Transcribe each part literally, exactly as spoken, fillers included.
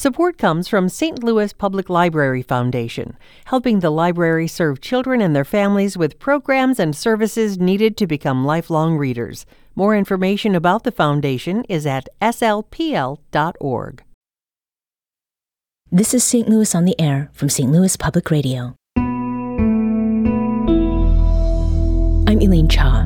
Support comes from Saint Louis Public Library Foundation, helping the library serve children and their families with programs and services needed to become lifelong readers. More information about the foundation is at s l p l dot org. This is Saint Louis on the Air from Saint Louis Public Radio. I'm Elaine Cha.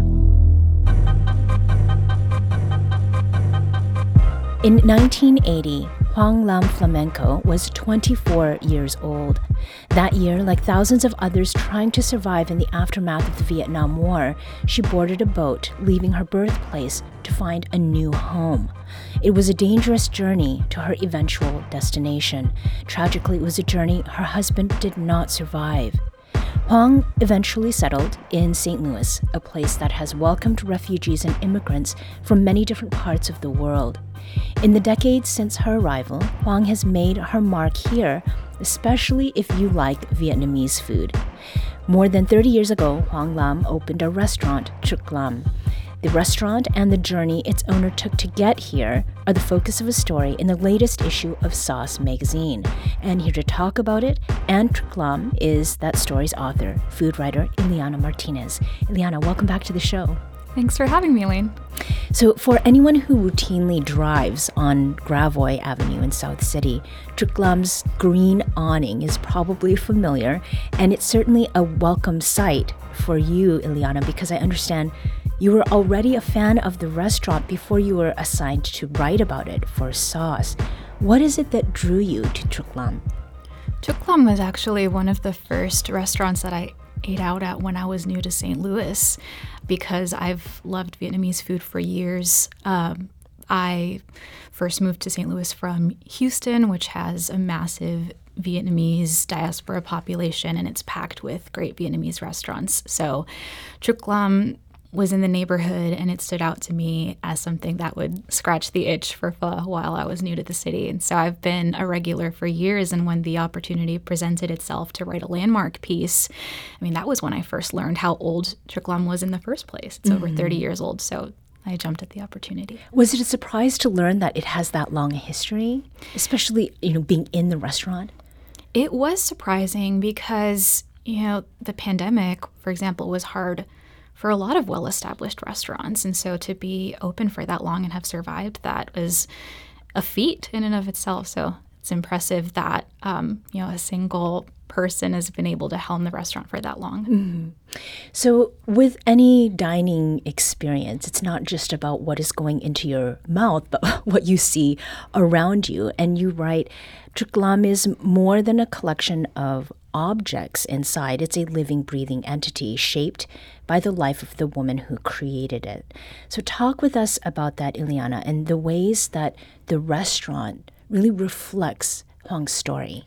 In nineteen eighty, Hoang Lam Flamenco was twenty-four years old. That year, like thousands of others trying to survive in the aftermath of the Vietnam War, she boarded a boat, leaving her birthplace to find a new home. It was a dangerous journey to her eventual destination. Tragically, it was a journey her husband did not survive. Hoang eventually settled in Saint Louis, a place that has welcomed refugees and immigrants from many different parts of the world. In the decades since her arrival, Hoang has made her mark here, especially if you like Vietnamese food. More than thirty years ago, Hoang Lam opened a restaurant, Truc Lam. The restaurant and the journey its owner took to get here are the focus of a story in the latest issue of Sauce magazine. And here to talk about it and Truc Lam is that story's author, food writer Ileana Martinez. Ileana, welcome back to the show. Thanks for having me, Elaine. So for anyone who routinely drives on Gravois Avenue in South City, Truc Lam's green awning is probably familiar, and it's certainly a welcome sight for you, Ileana, because I understand you were already a fan of the restaurant before you were assigned to write about it for Sauce. What is it that drew you to Truc Lam? Truc Lam was actually one of the first restaurants that I ate out at when I was new to Saint Louis, because I've loved Vietnamese food for years. Um, I first moved to Saint Louis from Houston, which has a massive Vietnamese diaspora population, and it's packed with great Vietnamese restaurants. So Truc Lam was in the neighborhood, and it stood out to me as something that would scratch the itch for pho while I was new to the city. And so I've been a regular for years, and when the opportunity presented itself to write a landmark piece, I mean, that was when I first learned how old Truc Lam was in the first place. It's mm-hmm. over thirty years old, so I jumped at the opportunity. Was it a surprise to learn that it has that long a history, especially, you know, being in the restaurant? It was surprising because, you know, the pandemic, for example, was hard for a lot of well-established restaurants. And so to be open for that long and have survived that was a feat in and of itself. So it's impressive that, um, you know, a single person has been able to helm the restaurant for that long. Mm-hmm. So with any dining experience, it's not just about what is going into your mouth, but what you see around you. And you write, Truc Lam is more than a collection of objects inside. It's a living, breathing entity shaped by the life of the woman who created it. So talk with us about that, Ileana, and the ways that the restaurant really reflects Hoang's story.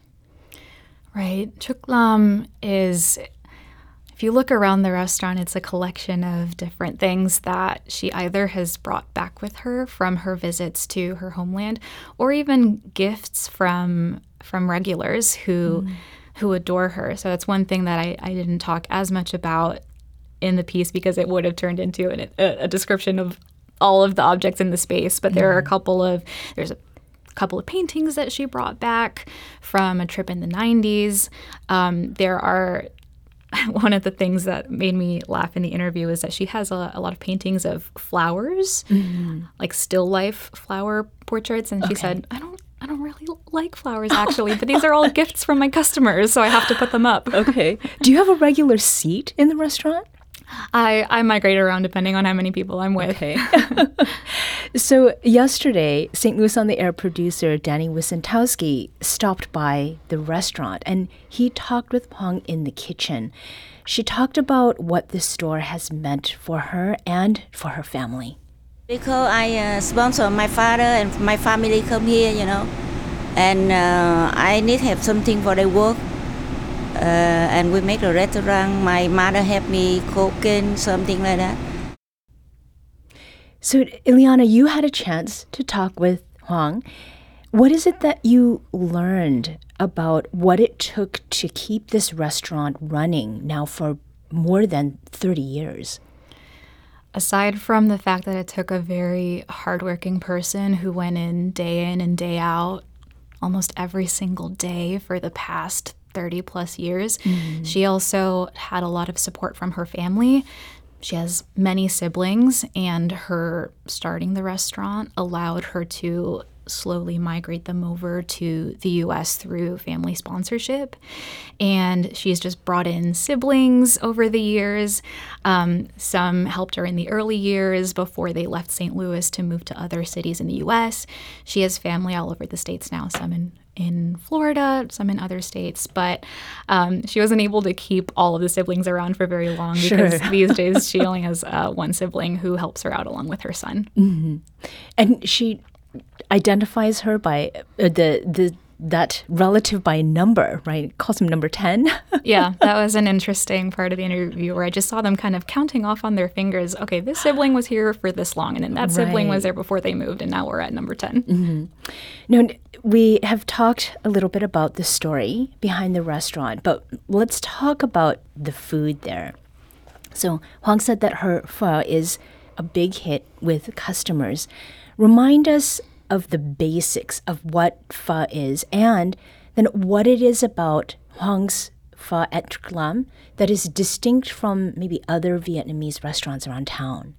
Right. Truc Lam is, if you look around the restaurant, it's a collection of different things that she either has brought back with her from her visits to her homeland, or even gifts from from regulars who mm. who adore her. So that's one thing that I, I didn't talk as much about in the piece because it would have turned into an, a, a description of all of the objects in the space. But there mm. are a couple of, there's a couple of paintings that she brought back from a trip in the nineties. Um, there are, one of the things that made me laugh in the interview is that she has a, a lot of paintings of flowers, mm-hmm. like still life flower portraits. And she okay. said, I don't I don't really like flowers, actually, but these are all gifts from my customers, so I have to put them up. Okay. Do you have a regular seat in the restaurant? I, I migrate around depending on how many people I'm with. Okay. So yesterday, Saint Louis on the Air producer Danny Wysentowski stopped by the restaurant, and he talked with Hoang in the kitchen. She talked about what the store has meant for her and for her family. Because I uh, sponsor my father and my family come here, you know, and uh, I need to have something for their work. Uh, and we make a restaurant. My mother helped me cooking, something like that. So, Ileana, you had a chance to talk with Hoang. What is it that you learned about what it took to keep this restaurant running now for more than thirty years? Aside from the fact that it took a very hardworking person who went in day in and day out almost every single day for the past thirty plus years. Mm-hmm. She also had a lot of support from her family. She has many siblings, and her starting the restaurant allowed her to slowly migrate them over to the U S through family sponsorship. And she's just brought in siblings over the years. Um, some helped her in the early years before they left Saint Louis to move to other cities in the U S. She has family all over the states now, some in in Florida, some in other states, but um, she wasn't able to keep all of the siblings around for very long because sure. these days she only has uh, one sibling who helps her out along with her son. Mm-hmm. And she identifies her by uh, the the that relative by number, right? Calls him number ten. Yeah, that was an interesting part of the interview where I just saw them kind of counting off on their fingers. Okay, this sibling was here for this long, and then that sibling right. was there before they moved, and now we're at number ten. Mm-hmm. Now, we have talked a little bit about the story behind the restaurant, but let's talk about the food there. So Huang said that her pho is a big hit with customers. Remind us of the basics of what pho is, and then what it is about Huang's pho at Truc Lam that is distinct from maybe other Vietnamese restaurants around town.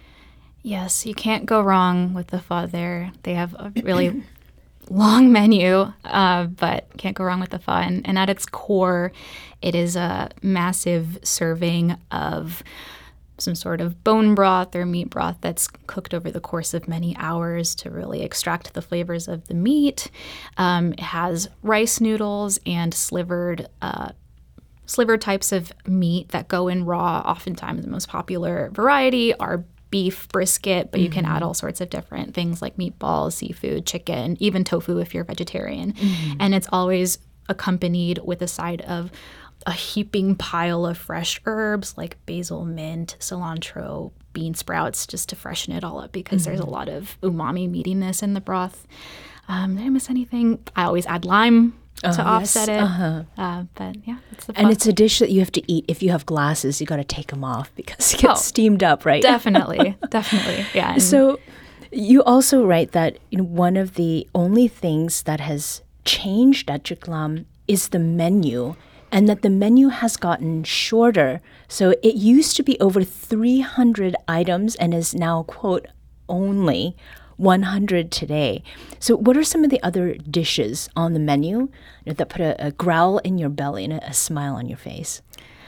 Yes, you can't go wrong with the pho there. They have a really long menu, uh, but can't go wrong with the pho. And, and at its core, it is a massive serving of some sort of bone broth or meat broth that's cooked over the course of many hours to really extract the flavors of the meat. Um, it has rice noodles and slivered uh, slivered types of meat that go in raw. Oftentimes the most popular variety are beef brisket, but you mm-hmm. can add all sorts of different things like meatballs, seafood, chicken, even tofu if you're vegetarian. Mm-hmm. And it's always accompanied with a side of a heaping pile of fresh herbs like basil, mint, cilantro, bean sprouts, just to freshen it all up because mm-hmm. there's a lot of umami meatiness in the broth. Um, did I miss anything? I always add lime to uh, offset yes. it. Uh-huh. Uh, but yeah, it's the And it's a dish that you have to eat. If you have glasses, you got to take them off because it gets oh, steamed up, right? Definitely, definitely, yeah. And so you also write that you know, one of the only things that has changed at Truc Lam is the menu, and that the menu has gotten shorter. So it used to be over three hundred items and is now, quote, only one hundred today. So what are some of the other dishes on the menu you know, that put a, a growl in your belly and a, a smile on your face?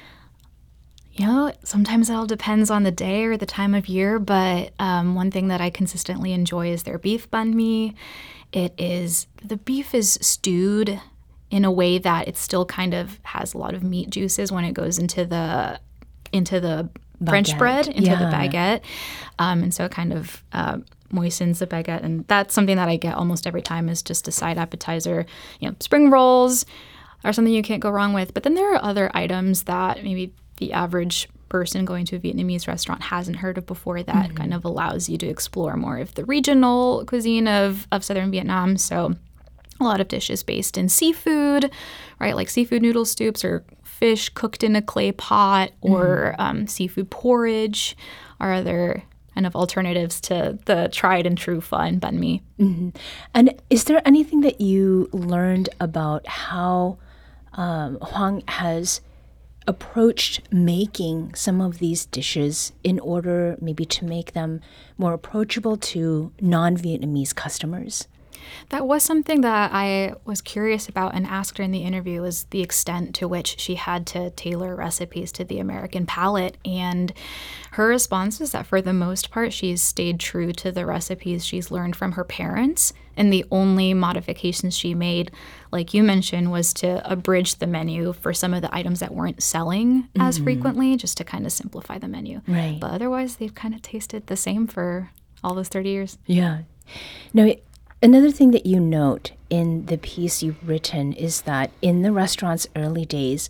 You know, sometimes it all depends on the day or the time of year, but um, one thing that I consistently enjoy is their beef banh mi. It is, the beef is stewed in a way that it still kind of has a lot of meat juices when it goes into the into the baguette. French bread, into yeah. the baguette. Um, and so it kind of uh, moistens the baguette. And that's something that I get almost every time is just a side appetizer. You know, spring rolls are something you can't go wrong with. But then there are other items that maybe the average person going to a Vietnamese restaurant hasn't heard of before that mm-hmm. kind of allows you to explore more of the regional cuisine of, of southern Vietnam. So a lot of dishes based in seafood, right? Like seafood noodle soups or fish cooked in a clay pot or mm-hmm. um, seafood porridge are other kind of alternatives to the tried and true pho and banh mi. Mm-hmm. And is there anything that you learned about how um, Huang has approached making some of these dishes in order maybe to make them more approachable to non-Vietnamese customers? That was something that I was curious about and asked her in the interview, was the extent to which she had to tailor recipes to the American palate. And her response was that for the most part, she's stayed true to the recipes she's learned from her parents. And the only modifications she made, like you mentioned, was to abridge the menu for some of the items that weren't selling mm-hmm. as frequently, just to kind of simplify the menu. Right. But otherwise, they've kind of tasted the same for all those thirty years. Yeah. No, it, Another thing that you note in the piece you've written is that in the restaurant's early days,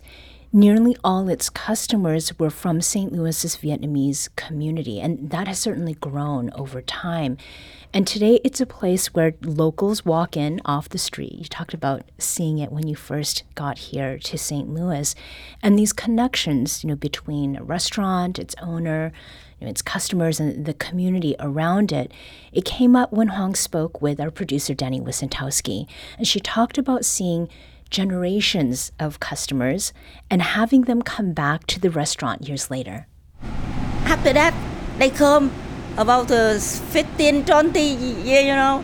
nearly all its customers were from Saint Louis's Vietnamese community, and that has certainly grown over time. And today it's a place where locals walk in off the street. You talked about seeing it when you first got here to Saint Louis. And these connections, you know, between a restaurant, its owner, you know, its customers, and the community around it, it came up when Hoang spoke with our producer, Danny Wysentowski. And she talked about seeing generations of customers and having them come back to the restaurant years later. After that, they come about uh, fifteen, twenty years, you know.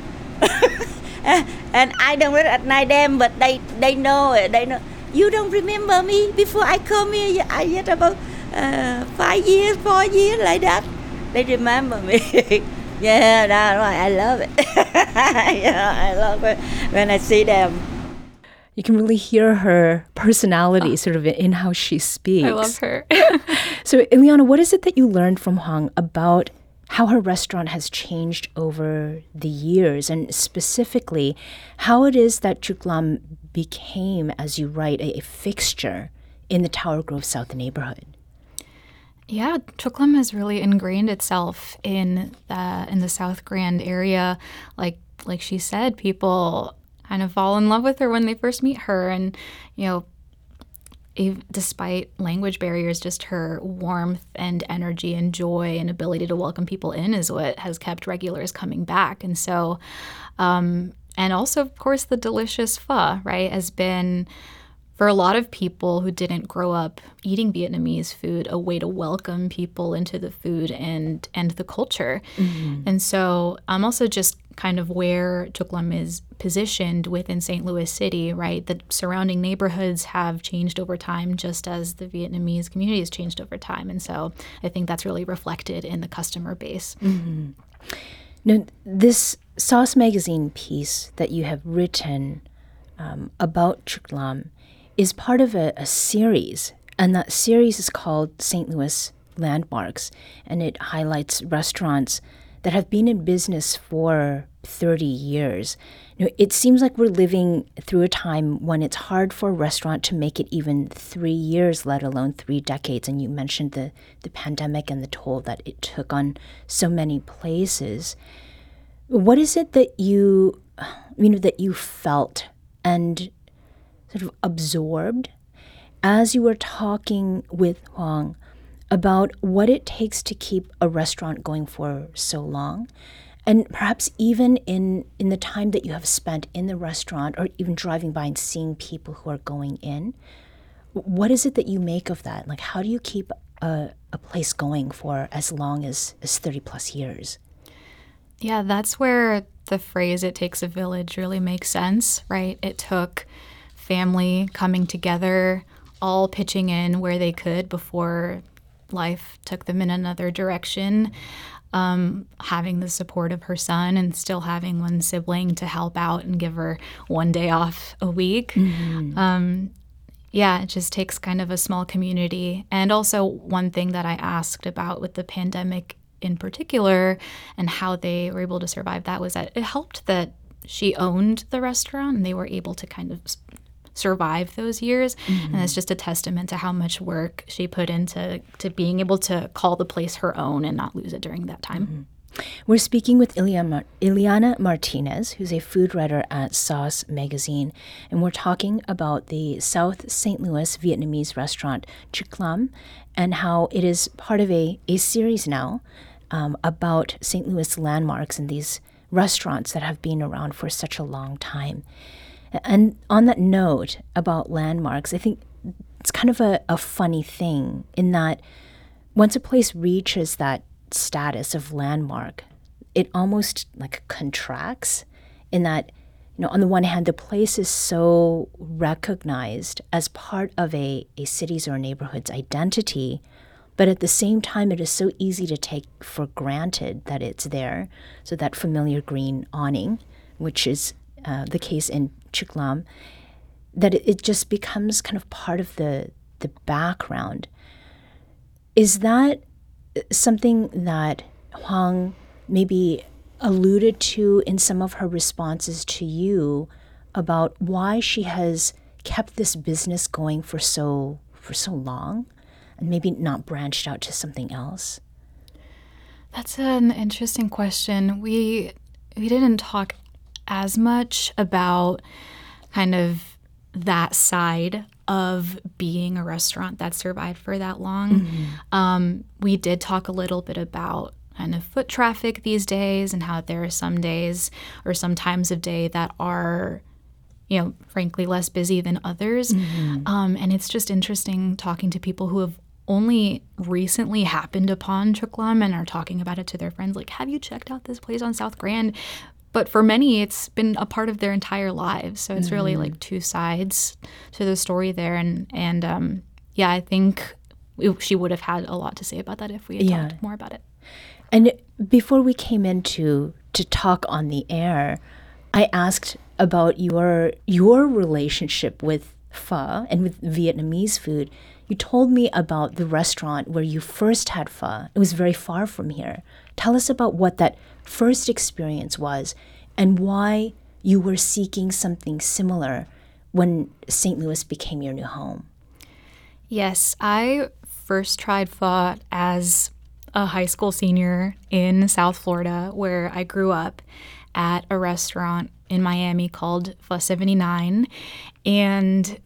And I don't recognize them, but they, they know it. They know. You don't remember me before I come here. I had about uh, five years, four years, like that. They remember me. Yeah, that's right. I love it. Yeah, I love it when I see them. You can really hear her personality oh. sort of in how she speaks. I love her. So, Ileana, what is it that you learned from Hoang about how her restaurant has changed over the years, and specifically how it is that Chuc Lam became, as you write, a, a fixture in the Tower Grove South neighborhood? Yeah, Chuc Lam has really ingrained itself in the, in the South Grand area. Like like she said, people kind of fall in love with her when they first meet her. And, you know, if, despite language barriers, just her warmth and energy and joy and ability to welcome people in is what has kept regulars coming back. And so, um, and also, of course, the delicious pho, right, has been, for a lot of people who didn't grow up eating Vietnamese food, a way to welcome people into the food and and the culture. Mm-hmm. And so I'm um, also just kind of where Chuc Lam is positioned within Saint Louis City, right? The surrounding neighborhoods have changed over time, just as the Vietnamese community has changed over time. And so I think that's really reflected in the customer base. Mm-hmm. Now, this Sauce Magazine piece that you have written um, about Chuc Lam is part of a, a series, and that series is called Saint Louis Landmarks, and it highlights restaurants that have been in business for thirty years. You know, it seems like we're living through a time when it's hard for a restaurant to make it even three years, let alone three decades. And you mentioned the, the pandemic and the toll that it took on so many places. What is it that you, you know, that you felt and sort of absorbed as you were talking with Hoang about what it takes to keep a restaurant going for so long? And perhaps even in, in the time that you have spent in the restaurant, or even driving by and seeing people who are going in, what is it that you make of that? Like, how do you keep a, a place going for as long as, as thirty plus years? Yeah, that's where the phrase, "it takes a village," really makes sense, right? It took family coming together, all pitching in where they could before life took them in another direction. Um, having the support of her son and still having one sibling to help out and give her one day off a week. Mm-hmm. Um, yeah, it just takes kind of a small community. And also one thing that I asked about with the pandemic in particular and how they were able to survive that was that it helped that she owned the restaurant and they were able to kind of survive those years. Mm-hmm. And it's just a testament to how much work she put into to being able to call the place her own and not lose it during that time. Mm-hmm. We're speaking with Ileana, Ileana Martinez, who's a food writer at Sauce Magazine, and we're talking about the South Saint Louis Vietnamese restaurant Chuc Lam and how it is part of a, a series now um, about Saint Louis landmarks and these restaurants that have been around for such a long time. And on that note about landmarks, I think it's kind of a, a funny thing in that once a place reaches that status of landmark, it almost like contracts in that, you know, on the one hand, the place is so recognized as part of a, a city's or neighborhood's identity, but at the same time, it is so easy to take for granted that it's there. So that familiar green awning, which is uh, the case in Chuc Lam, that it, it just becomes kind of part of the the background. Is that something that Hoang maybe alluded to in some of her responses to you about why she has kept this business going for so for so long and maybe not branched out to something else? That's an interesting question. We we didn't talk as much about kind of that side of being a restaurant that survived for that long. Mm-hmm. Um, we did talk a little bit about kind of foot traffic these days and how there are some days or some times of day that are, you know, frankly less busy than others. Mm-hmm. Um, and it's just interesting talking to people who have only recently happened upon Chuk Lam and are talking about it to their friends, like, have you checked out this place on South Grand? But for many, it's been a part of their entire lives. So it's mm-hmm. really like two sides to the story there. And, and um, yeah, I think we, she would have had a lot to say about that if we had yeah. talked more about it. And before we came in to, to talk on the air, I asked about your your relationship with pho and with Vietnamese food. You told me about the restaurant where you first had pho. It was very far from here. Tell us about what that first experience was and why you were seeking something similar when Saint Louis became your new home. Yes, I first tried pho as a high school senior in South Florida, where I grew up, at a restaurant in Miami called Pho seventy-nine. And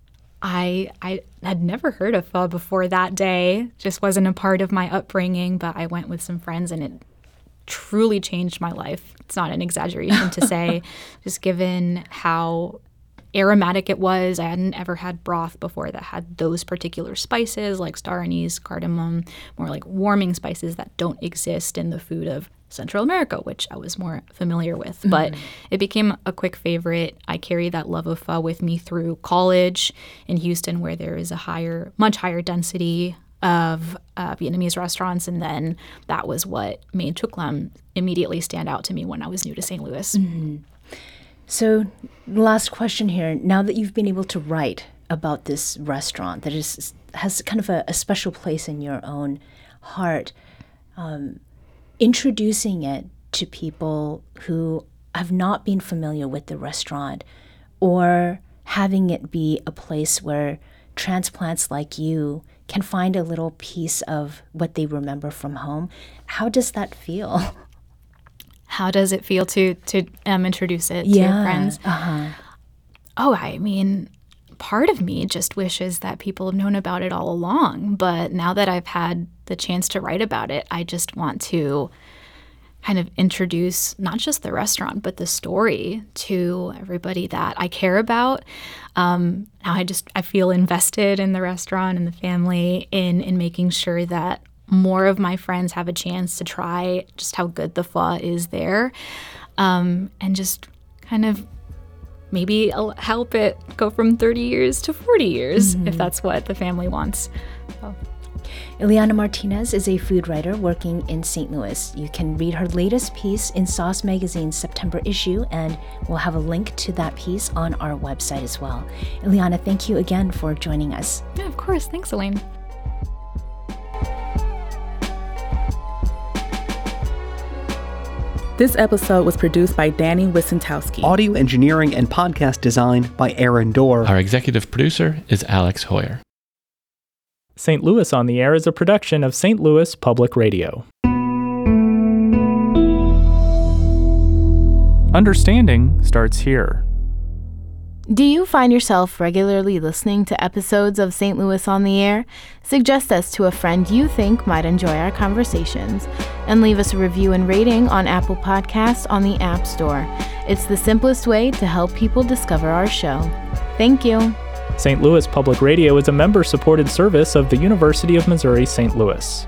I I had never heard of pho before that day, just wasn't a part of my upbringing, but I went with some friends and it truly changed my life. It's not an exaggeration to say, just given how aromatic it was. I hadn't ever had broth before that had those particular spices like star anise, cardamom, more like warming spices that don't exist in the food of Central America, which I was more familiar with. Mm-hmm. But it became a quick favorite. I carry that love of pho with me through college in Houston, where there is a higher, much higher density of uh, Vietnamese restaurants. And then that was what made Chuk Lam immediately stand out to me when I was new to Saint Louis. Mm-hmm. So last question here. Now that you've been able to write about this restaurant that is has kind of a, a special place in your own heart, um, introducing it to people who have not been familiar with the restaurant, or having it be a place where transplants like you can find a little piece of what they remember from home, how does that feel? How does it feel to to um, introduce it yeah. to your friends? Uh-huh. Oh, I mean, part of me just wishes that people have known about it all along. But now that I've had the chance to write about it, I just want to kind of introduce not just the restaurant, but the story to everybody that I care about. Um, now I just I feel invested in the restaurant and the family in in making sure that more of my friends have a chance to try just how good the pho is there, um, and just kind of maybe I'll help it go from thirty years to forty years, mm-hmm. if that's what the family wants. So. Ileana Martinez is a food writer working in Saint Louis. You can read her latest piece in Sauce Magazine's September issue, and we'll have a link to that piece on our website as well. Ileana, thank you again for joining us. Yeah, of course. Thanks, Elaine. This episode was produced by Danny Wissentowski. Audio engineering and podcast design by Aaron Dorr. Our executive producer is Alex Hoyer. Saint Louis on the Air is a production of Saint Louis Public Radio. Understanding starts here. Do you find yourself regularly listening to episodes of Saint Louis on the Air? Suggest us to a friend you think might enjoy our conversations, and leave us a review and rating on Apple Podcasts on the App Store. It's the simplest way to help people discover our show. Thank you. Saint Louis Public Radio is a member-supported service of the University of Missouri Saint Louis.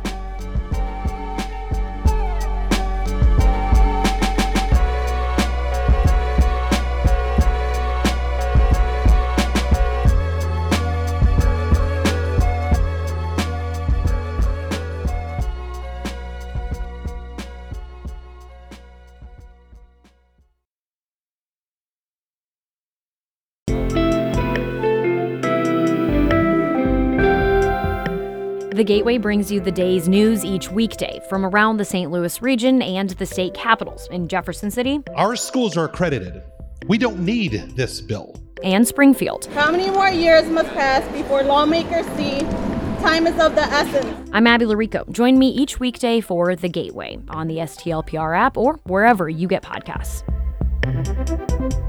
The Gateway brings you the day's news each weekday from around the Saint Louis region and the state capitals in Jefferson City. Our schools are accredited. We don't need this bill. and Springfield. How many more years must pass before lawmakers see time is of the essence? I'm Abby Larico. Join me each weekday for The Gateway on the S T L P R app or wherever you get podcasts.